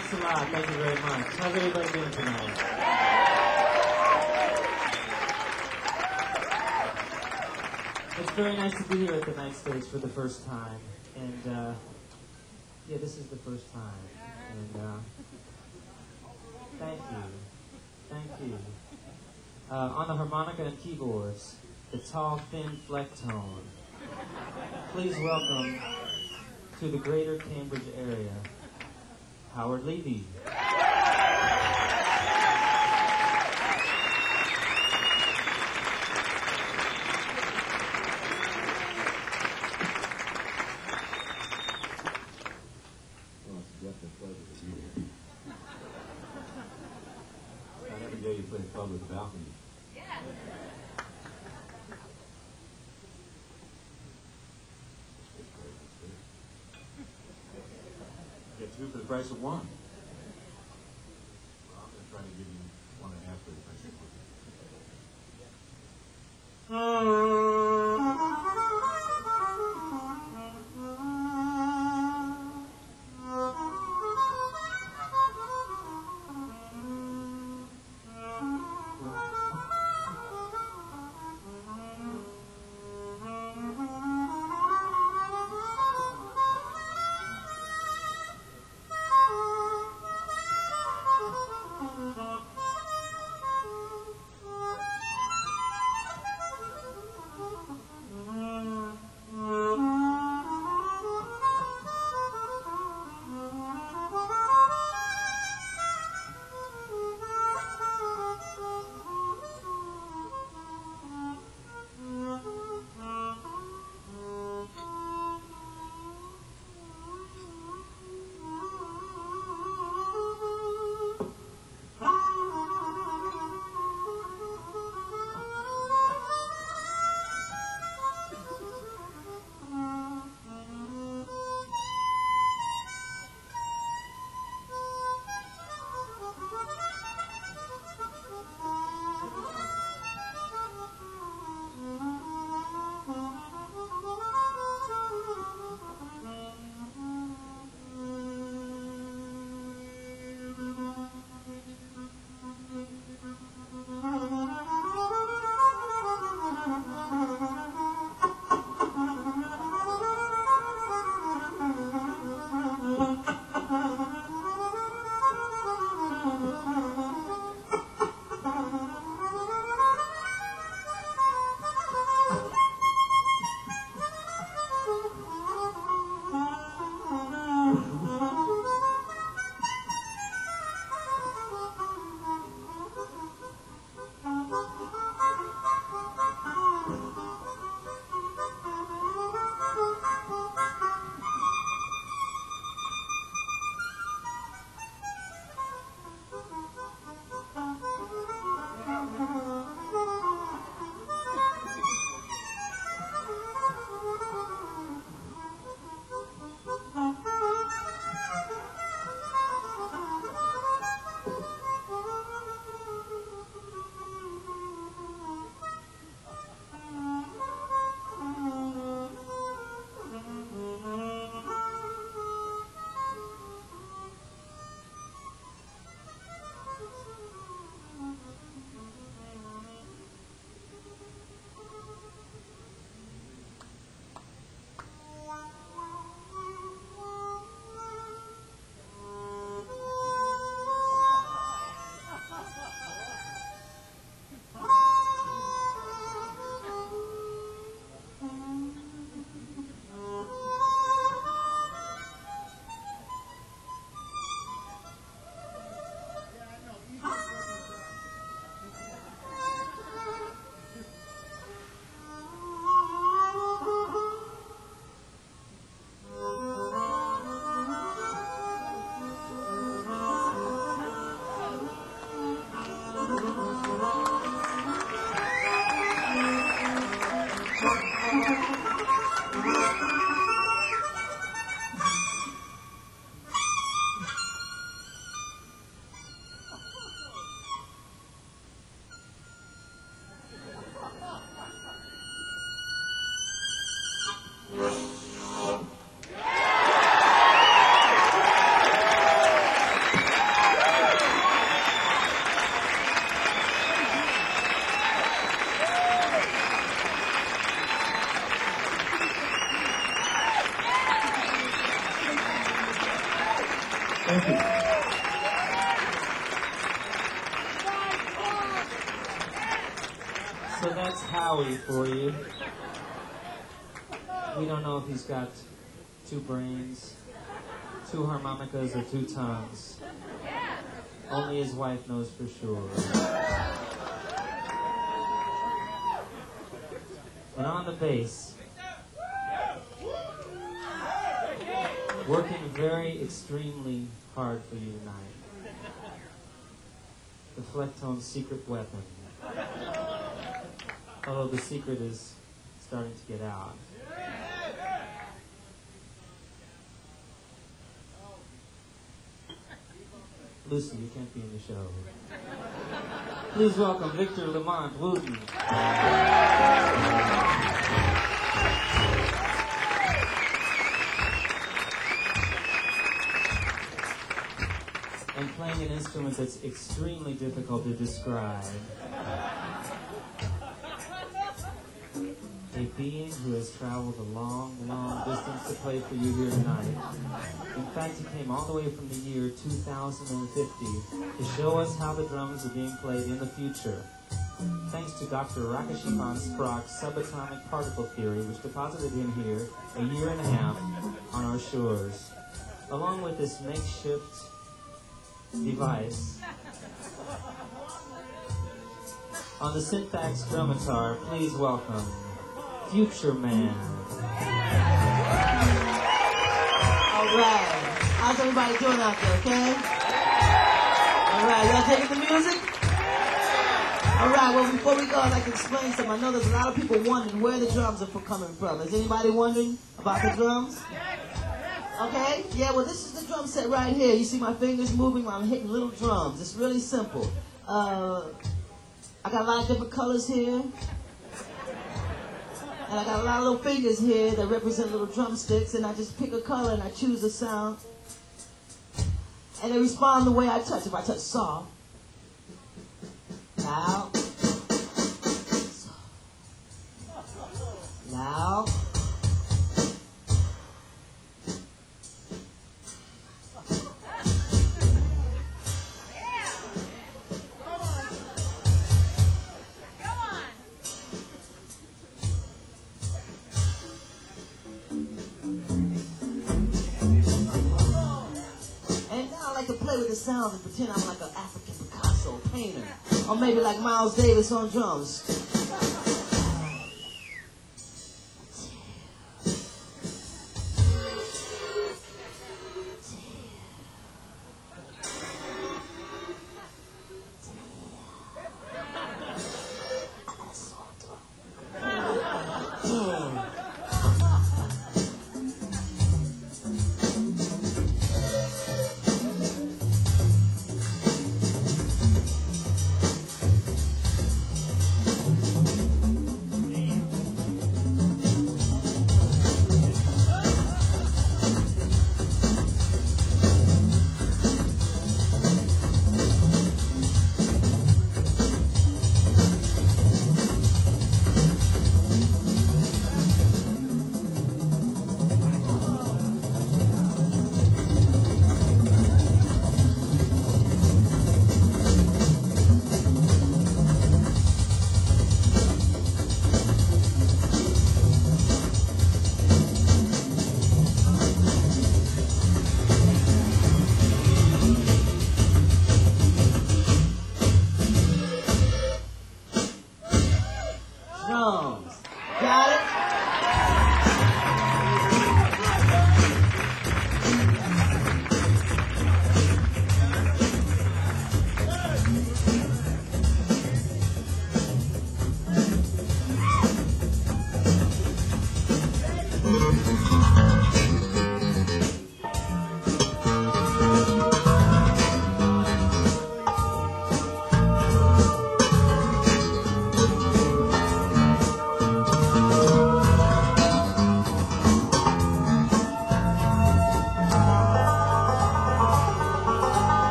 Thanks a lot. Thank you very much. How's everybody doing tonight? It's very nice to be here at the night stage for the first time. And, yeah, this is the first time. And, thank you. Thank you. On the harmonica and keyboards, the tall, thin Flecktone. Please welcome to the greater Cambridge area, Howard Levy. You play club with the balcony. Yeah. Get two for the price of one. Well, I'm going to try to give you 1.5 for the price of Thank you. So that's Howie for you. We don't know if he's got 2 brains, 2 harmonicas, or 2 tongues. Only his wife knows for sure. And on the bass, working very extremely hard for you tonight, the Flecktone's secret weapon. Although the secret is starting to get out. Lucy, you can't be in the show. Please welcome Victor Lamont Wooten. And playing an instrument that's extremely difficult to describe. A being who has traveled a long, long distance to play for you here tonight. In fact, he came all the way from the year 2050 to show us how the drums are being played in the future. Thanks to Dr. Rakesh Sprock's subatomic particle theory, which deposited him here a year and a half on our shores. Along with this makeshift device, on the Syntax Drumitar, please welcome Future Man. All right. How's everybody doing out there, okay? All right, y'all taking the music? All right, well, before we go, I'd like to explain something. I know there's a lot of people wondering where the drums are coming from. Is anybody wondering about the drums? Okay? Yeah, well, this is the drum set right here. You see my fingers moving while I'm hitting little drums. It's really simple. I got a lot of different colors here. And I got a lot of little fingers here that represent little drumsticks, and I just pick a color and I choose a sound. And they respond the way I touch. If I touch soft, loud, soft, loud, with the sounds and pretend I'm like an African Picasso painter. Or maybe like Miles Davis on drums.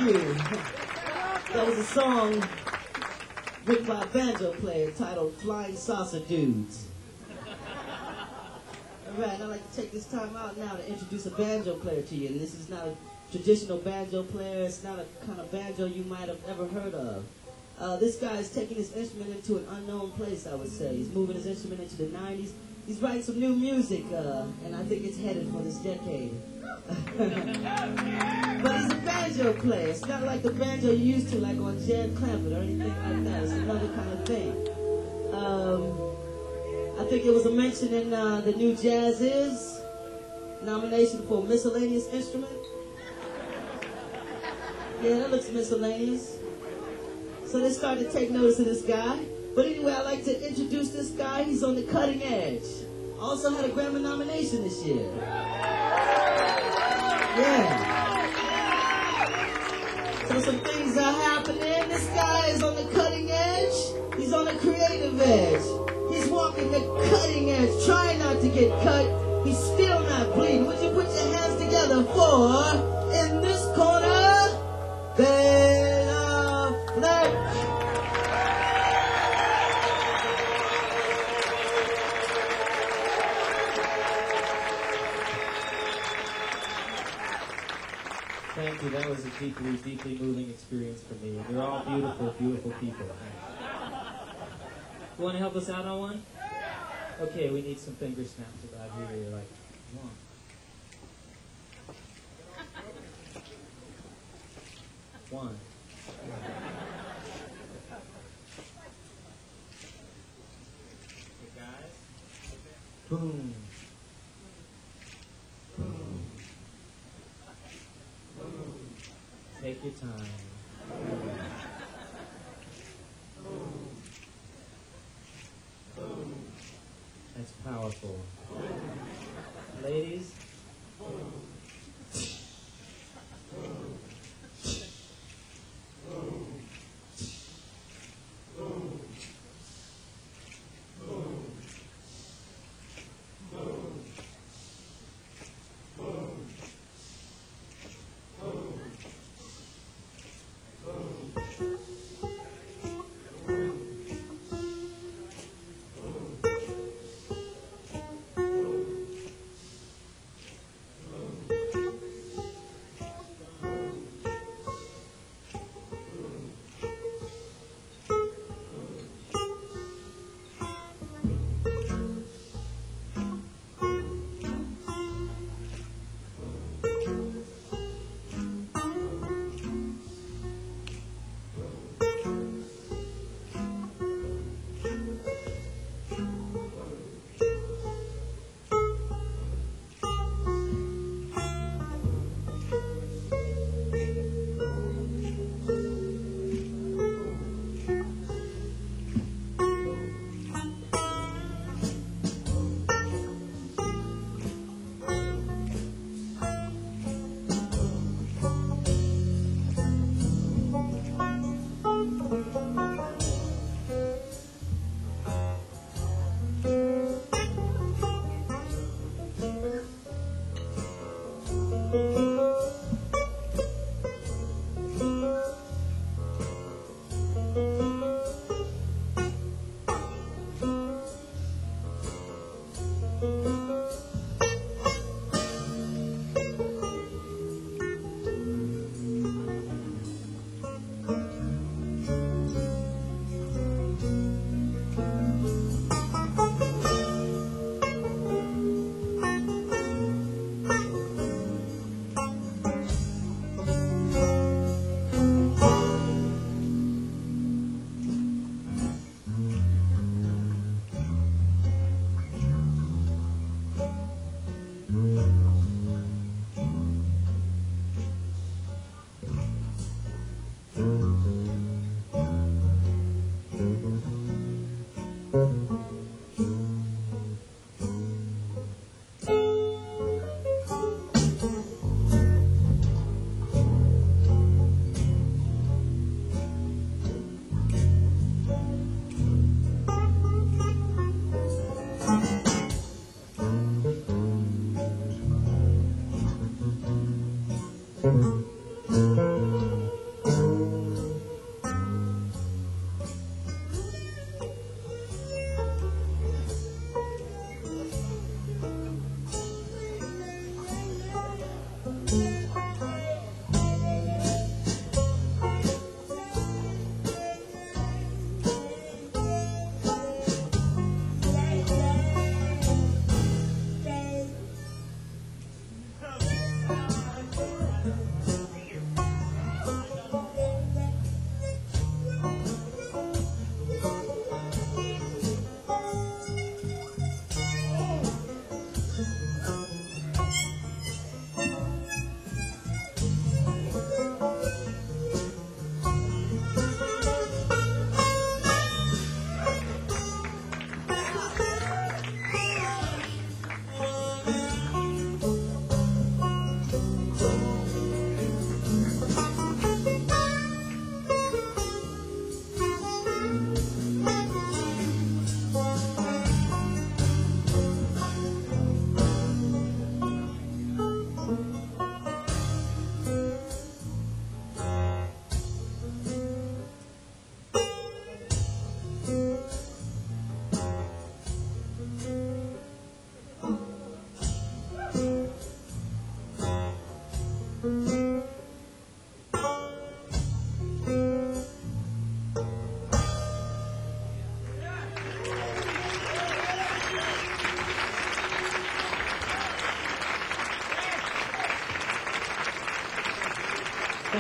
you. That was a song written by a banjo player titled Flying Saucer Dudes. Alright, I'd like to take this time out now to introduce a banjo player to you. And this is not a traditional banjo player. It's not a kind of banjo you might have ever heard of. This guy is taking his instrument into an unknown place, I would say. He's moving his instrument into the 90s. He's writing some new music, and I think it's headed for this decade. But he's a banjo player. It's not like the banjo you used to, like on Jan Clampett or anything like that. It's another kind of thing. I think it was a mention in the new Jazz Is nomination for miscellaneous instrument. Yeah, that looks miscellaneous. So they started to take notice of this guy. But anyway, I'd like to introduce this guy. He's on the cutting edge. Also had a Grammy nomination this year. Yeah. So some things are happening. This guy is on the cutting edge. He's on the creative edge. He's walking the cutting edge, trying not to get cut. He's still not bleeding. Would you put your hands together for, in this corner, Ben Affleck. Thank you. That was a deeply, deeply moving experience for me. And you're all beautiful, beautiful people. You want to help us out on one? Okay, we need some finger snaps about here. You're like, come on. One. Okay, guys. Boom. Take your time. That's powerful. Ladies.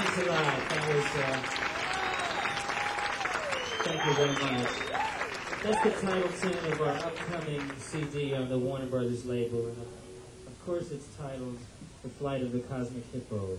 Thanks a lot. That was, thank you very much. That's the title tune of our upcoming CD on the Warner Brothers label. And of course it's titled The Flight of the Cosmic Hippo.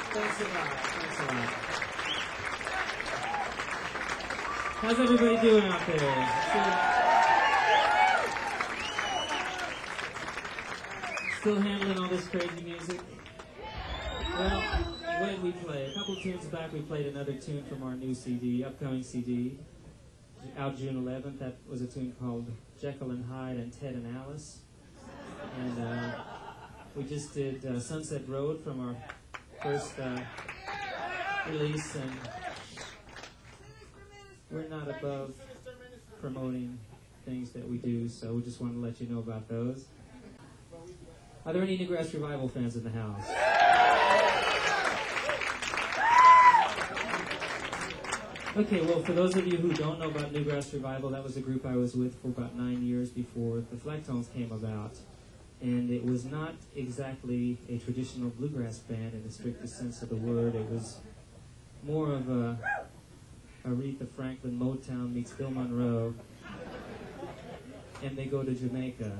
Thanks a lot. Thanks a lot. How's everybody doing out there? Still handling all this crazy music? Well, when we play, a couple tunes back, we played another tune from our new CD, upcoming CD, out June 11th. That was a tune called Jekyll and Hyde and Ted and Alice. And we just did Sunset Road from our first release, and we're not above promoting things that we do, so we just want to let you know about those. Are there any Newgrass Revival fans in the house? Okay, well, for those of you who don't know about Newgrass Revival, that was a group I was with for about 9 years before the Flecktones came about. And it was not exactly a traditional bluegrass band in the strictest sense of the word. It was more of a Aretha Franklin Motown meets Bill Monroe, and they go to Jamaica.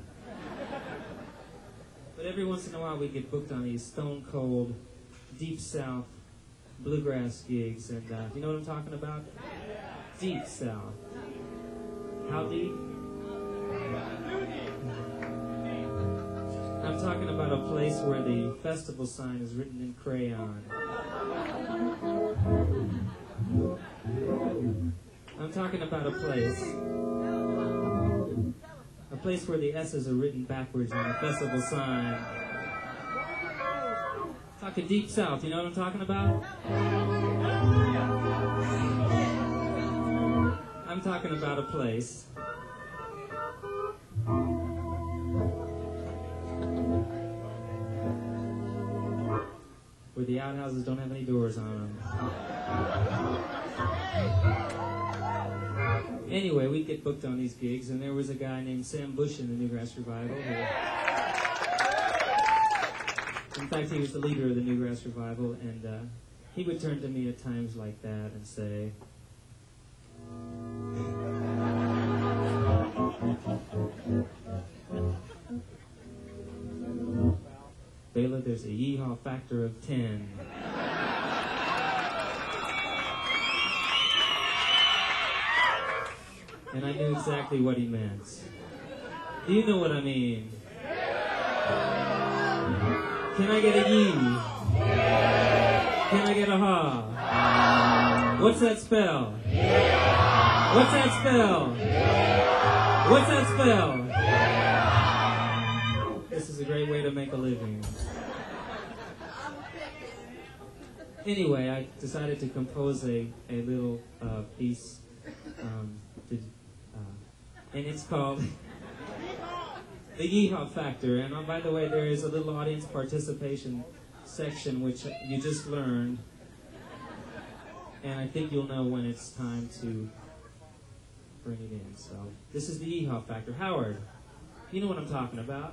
But every once in a while we get booked on these stone cold, deep south bluegrass gigs, and you know what I'm talking about? Deep south. How deep? I'm talking about a place where the festival sign is written in crayon. I'm talking about a place where the S's are written backwards on the festival sign. Talking deep south, you know what I'm talking about? I'm talking about a place where the outhouses don't have any doors on them. Anyway, we'd get booked on these gigs, and there was a guy named Sam Bush in the Newgrass Revival. In fact, he was the leader of the Newgrass Revival, and he would turn to me at times like that and say, Bela, there's a yeehaw factor of 10. And I knew exactly what he meant. Do you know what I mean? Can I get a yee? Can I get a ha? What's that spell? What's that spell? What's that spell? This is a great way to make a living. Anyway, I decided to compose a little piece, and it's called The Yeehaw Factor. And by the way, there is a little audience participation section which you just learned, and I think you'll know when it's time to bring it in. So this is the Yeehaw Factor. Howard, you know what I'm talking about.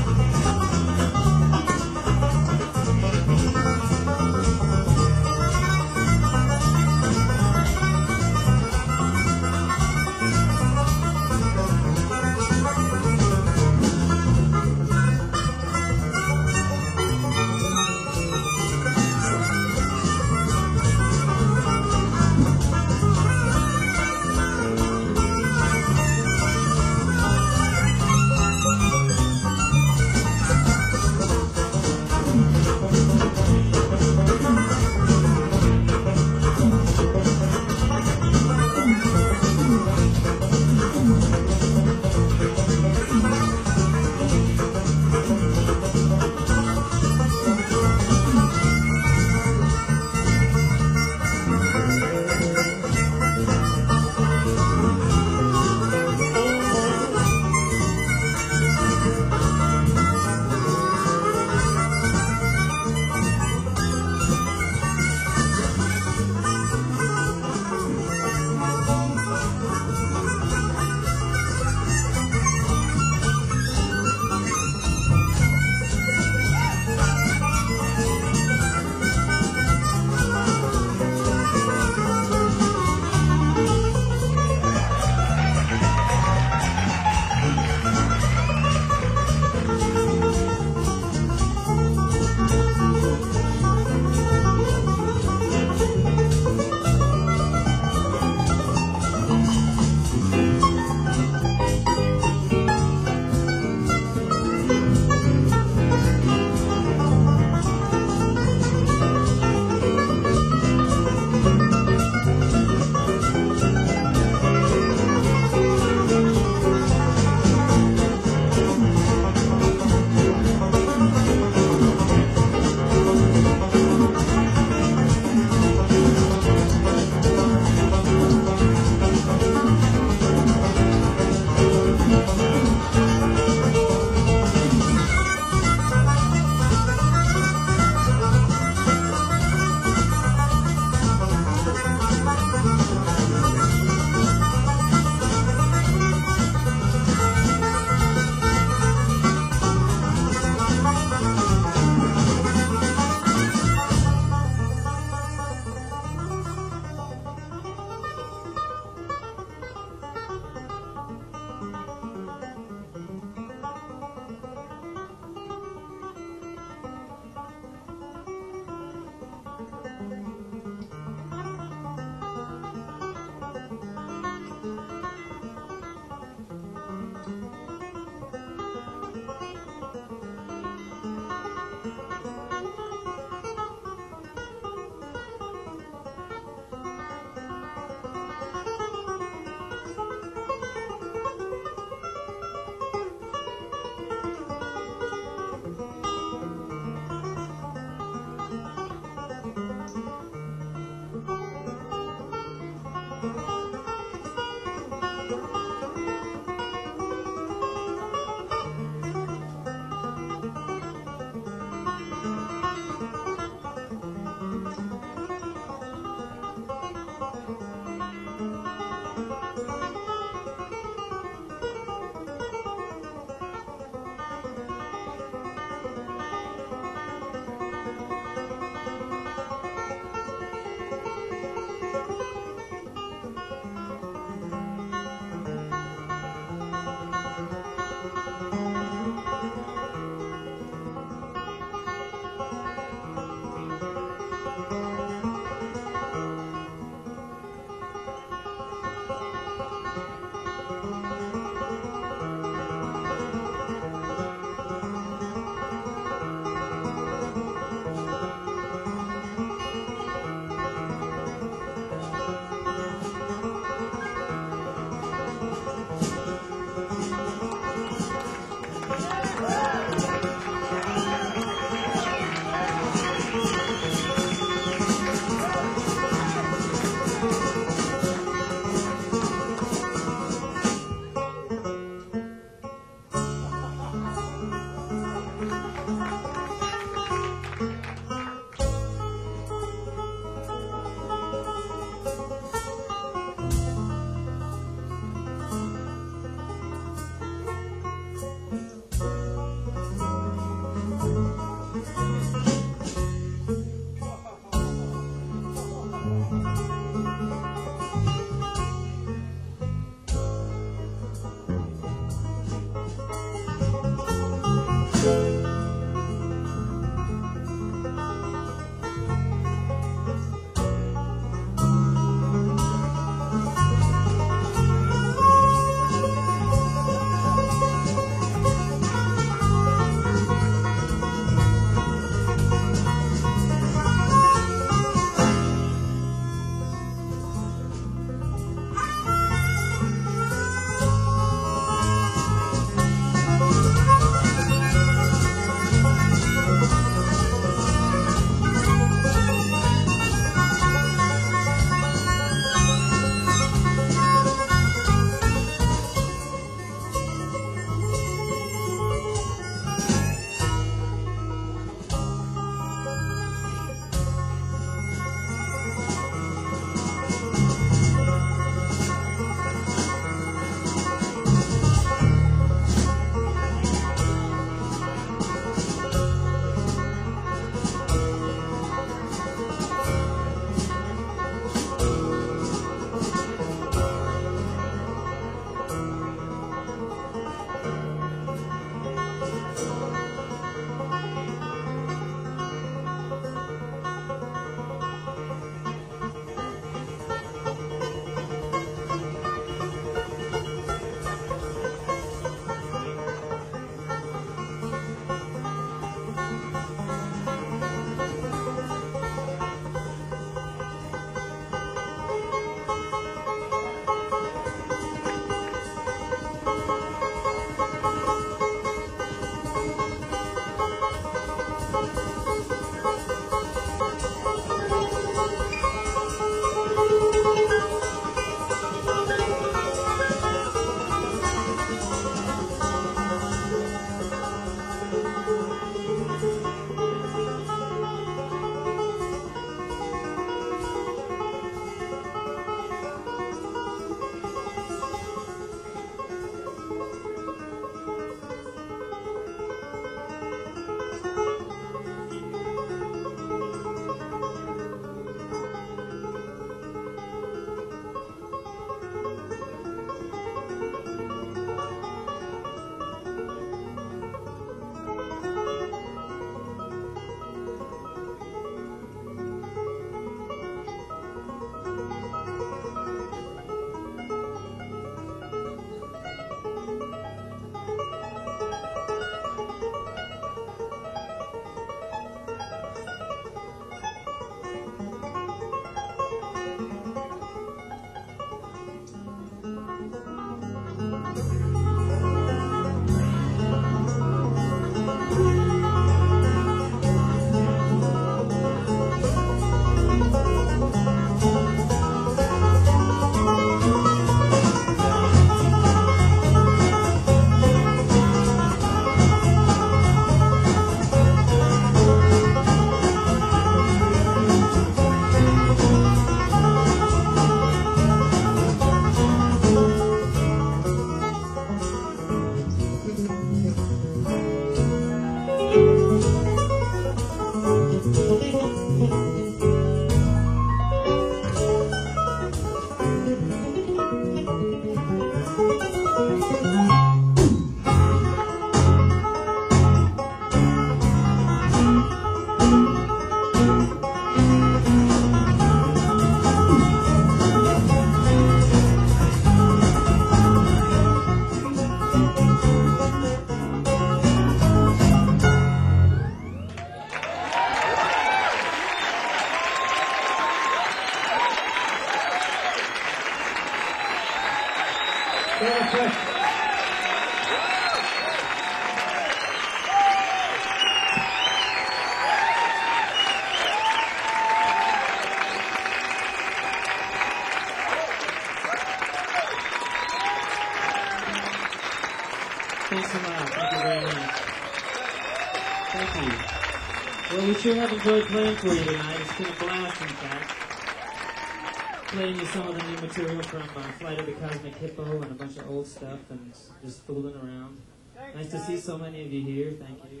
Thank you. Well, we sure have enjoyed playing for you tonight. It's been a blast, in fact. Playing you some of the new material from Flight of the Cosmic Hippo and a bunch of old stuff and just fooling around. Nice to see so many of you here. Thank you.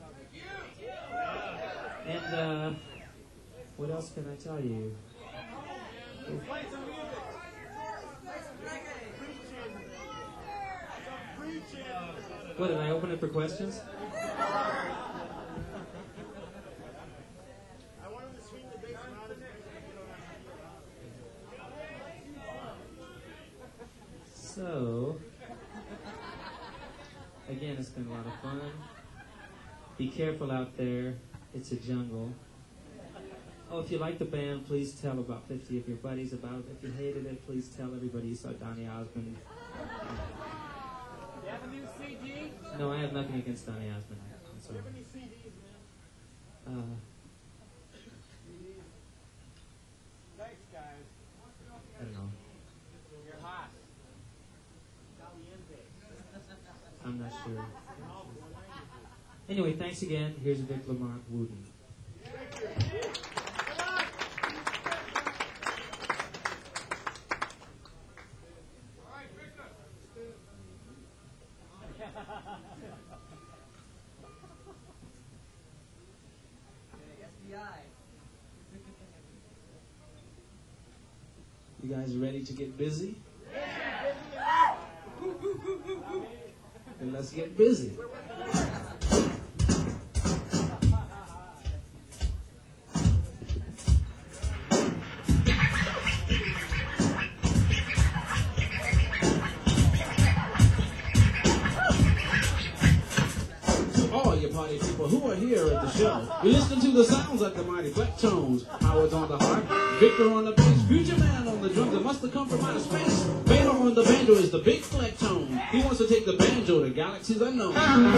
And what else can I tell you? What, did I open it for questions? So, again, it's been a lot of fun. Be careful out there. It's a jungle. Oh, if you like the band, please tell about 50 of your buddies about it. If you hated it, please tell everybody you saw Donny Osmond. You have a new CD? No, I have nothing against Donny Osmond. I'm sorry. Do you have any CDs, man? Thanks, guys. I don't know. You're hot. I'm not sure. Anyway, thanks again. Here's Vic Lamont Wooten. You guys ready to get busy? Then let's get busy. Party people who are here at the show. We listen to the sounds like the mighty Flecktones. Howard's on the harp, Victor on the bass, Future Man on the drums. It must have come from outer space. Vader on the banjo is the big Flecktone. He wants to take the banjo to galaxies unknown.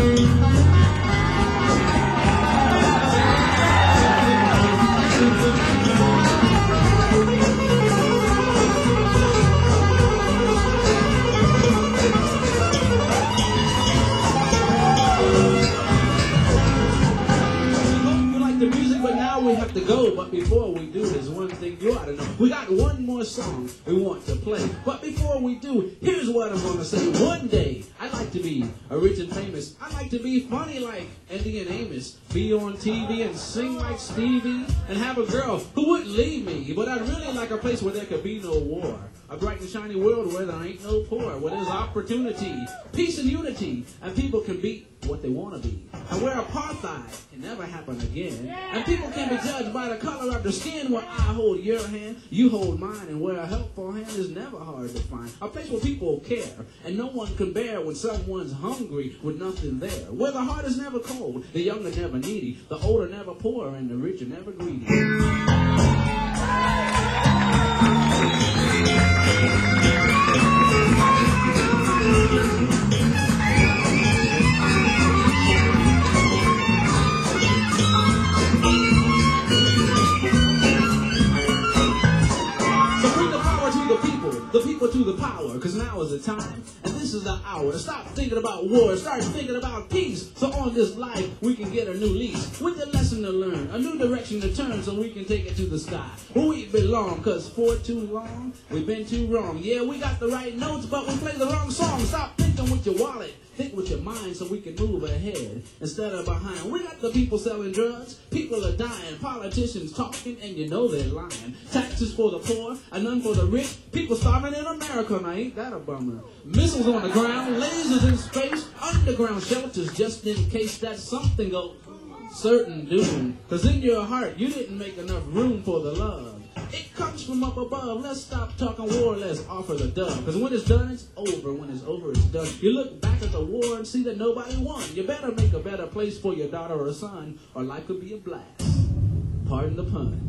We have to go, but before we do, there's one thing you ought to know. We got one more song we want to play, but before we do, here's what I'm gonna say. One day, I'd like to be rich and famous. I'd like to be funny like Andy and Amos, be on TV and sing like Stevie, and have a girl who wouldn't leave me. But I'd really like a place where there could be no war, a bright and shiny world where there ain't no poor, where there's opportunity, peace and unity, and people can be what they want to be, and where apartheid can never happen again, and people can be judged by the color of their skin, where I hold your hand, you hold mine, and where a helpful hand is never hard to find, a place where people care, and no one can bear when someone's hungry with nothing there, where the heart is never cold, the young are never needy, the old are never poor, and the rich are never greedy. The people to the power, because now is the time, and this is the hour to stop thinking about war, start thinking about peace, so on this life we can get a new lease, with a lesson to learn, a new direction to turn, so we can take it to the sky, where we belong, because for too long, we've been too wrong. Yeah, we got the right notes, but we play the wrong song. Stop thinking with your wallet, think with your mind, so we can move ahead instead of behind. We got the people selling drugs, people are dying, politicians talking, and you know they're lying. Taxes for the poor, and none for the rich, people starving in America, now ain't that a bummer? Missiles on the ground, lasers in space, underground shelters just in case that something goes certain doom. Cause in your heart, you didn't make enough room for the love. It comes from up above. Let's stop talking war, let's offer the dove. Cause when it's done, it's over. When it's over, it's done. You look back at the war and see that nobody won. You better make a better place for your daughter or son, or life could be a blast. Pardon the pun.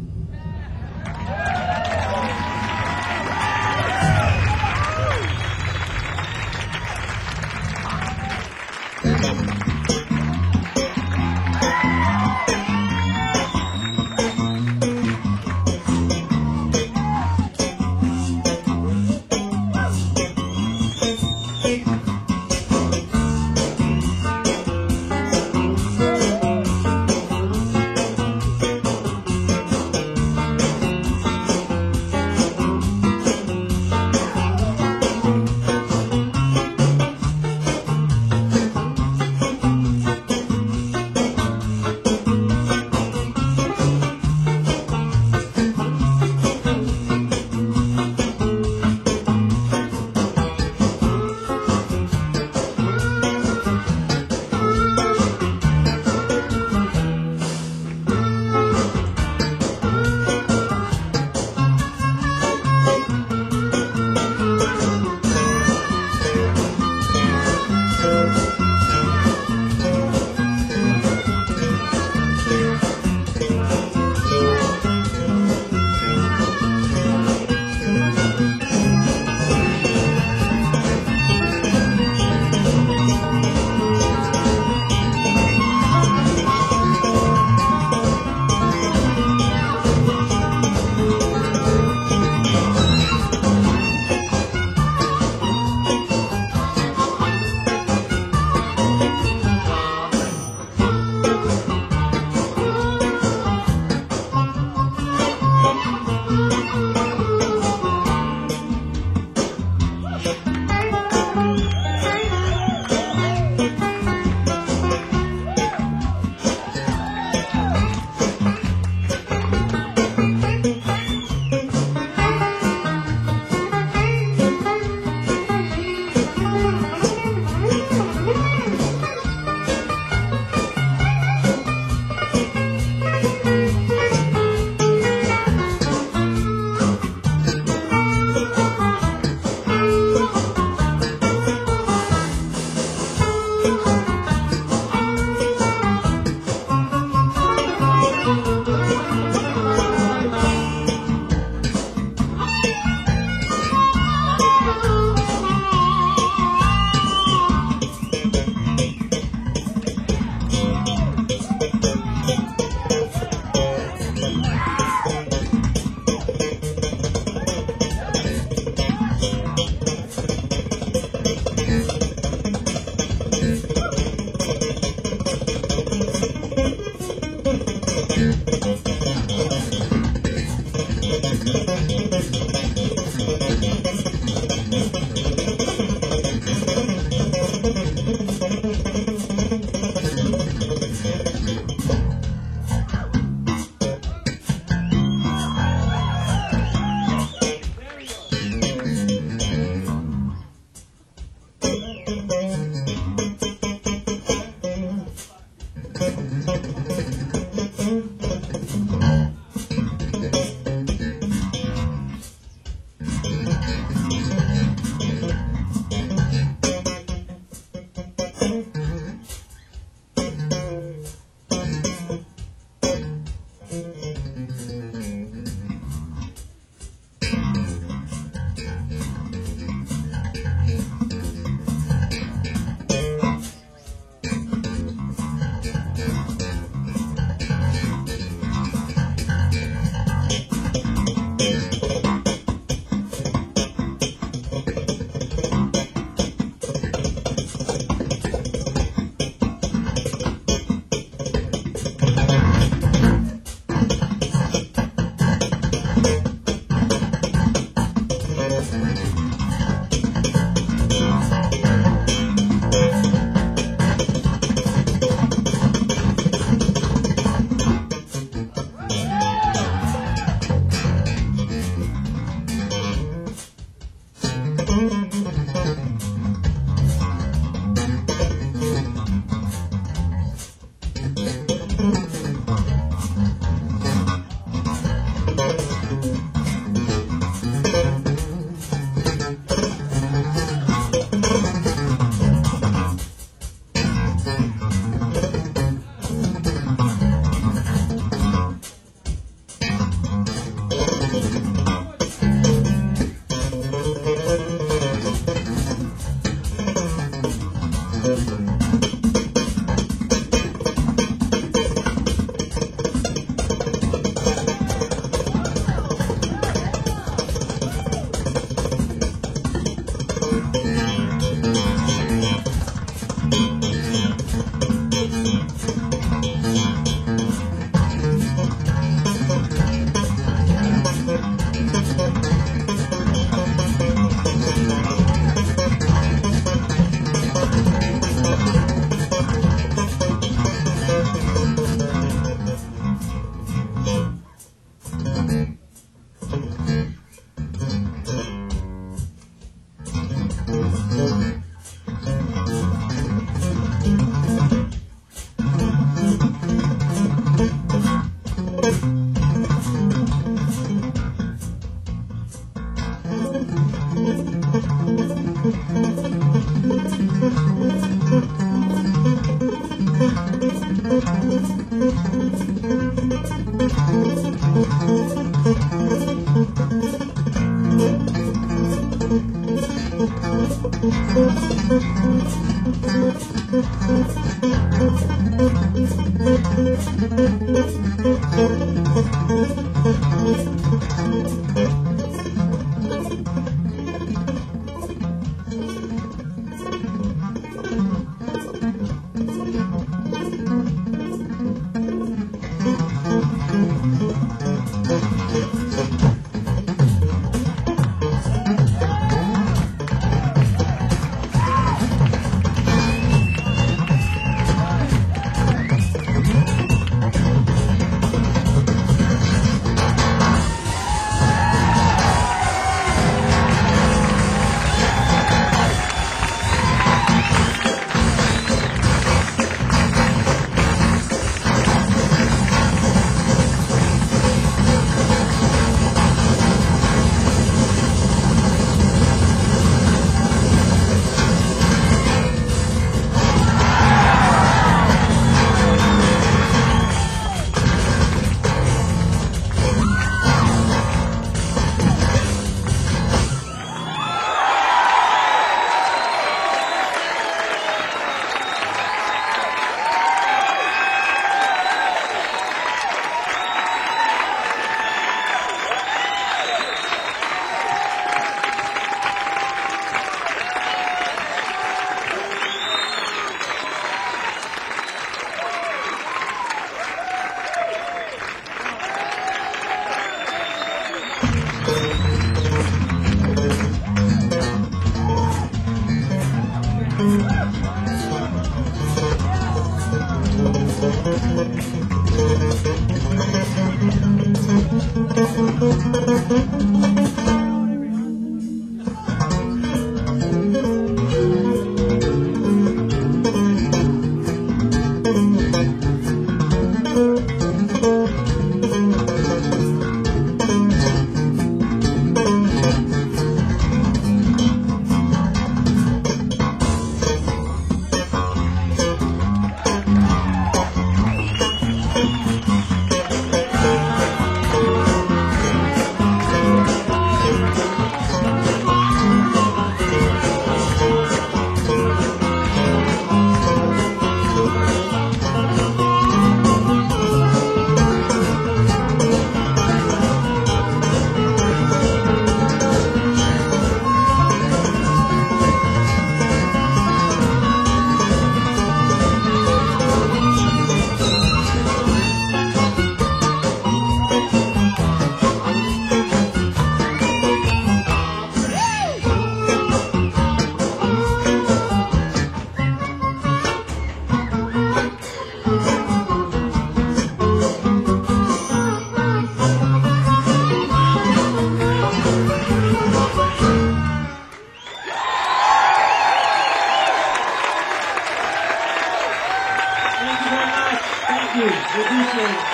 We appreciate it.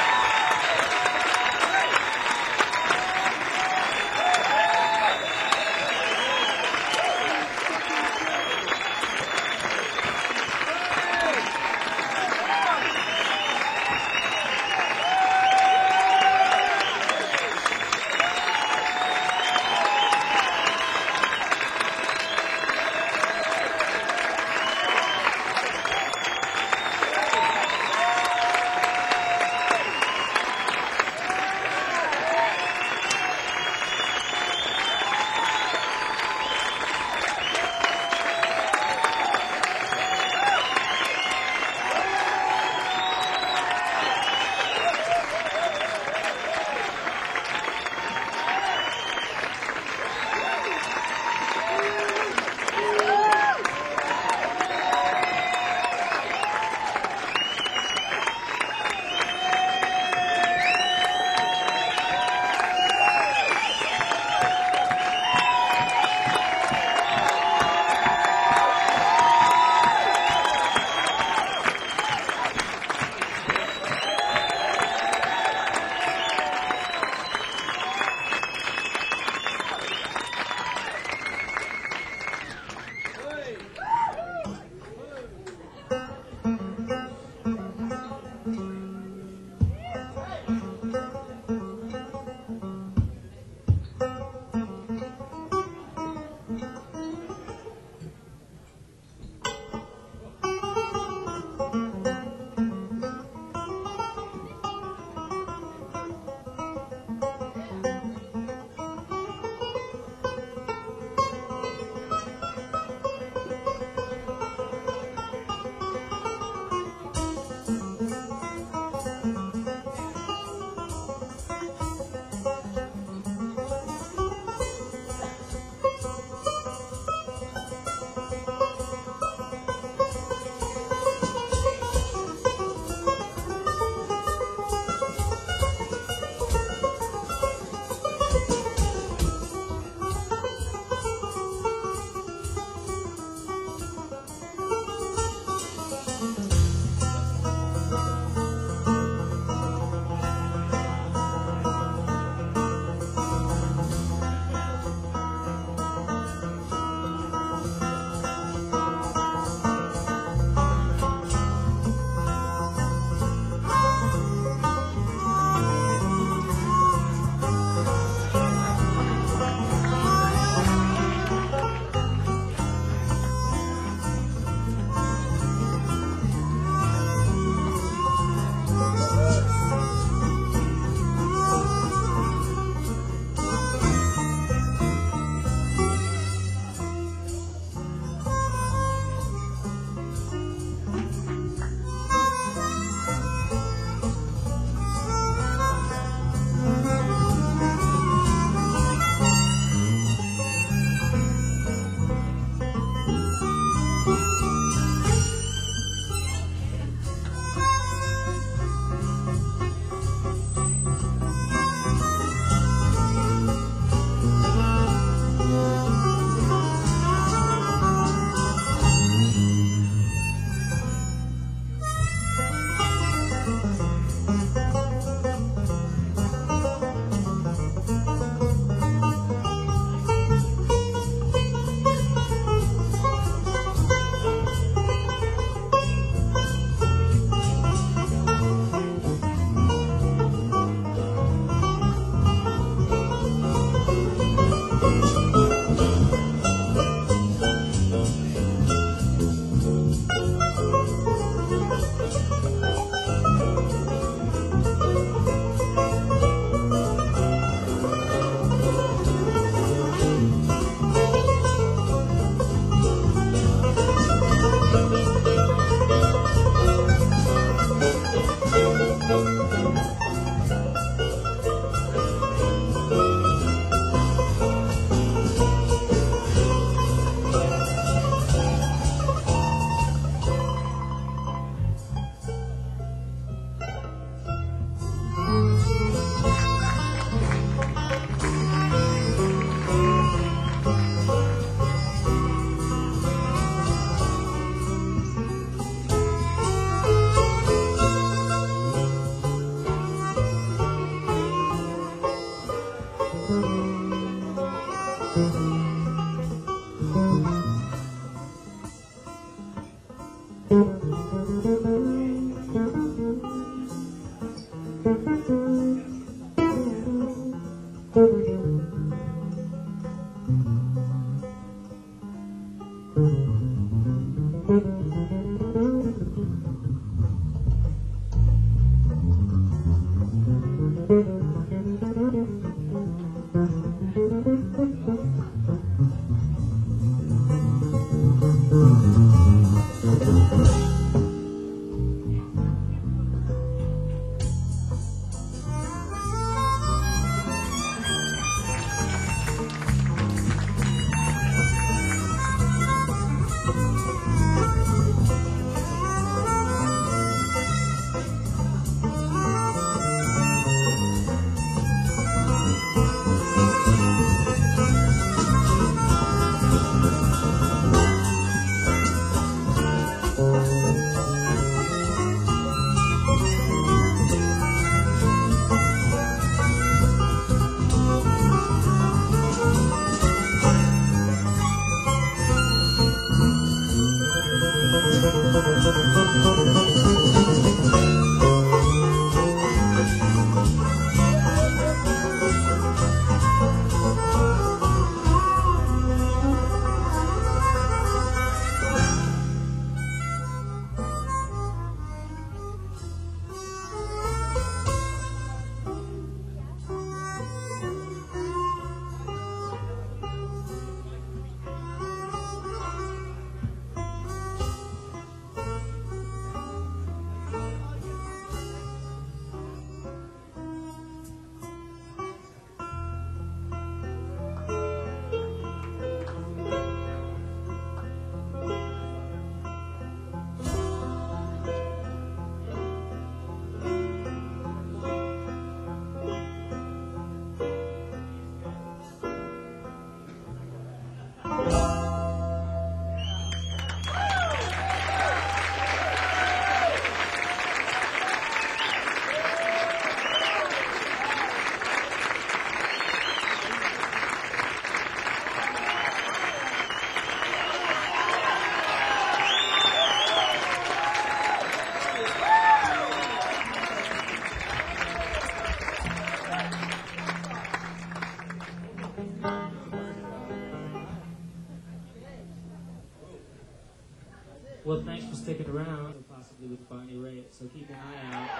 Well, thanks for sticking around, possibly with Barney Ray. So keep an eye out.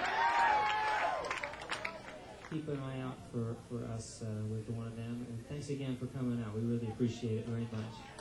Keep an eye out for us with one of them. And thanks again for coming out. We really appreciate it very much.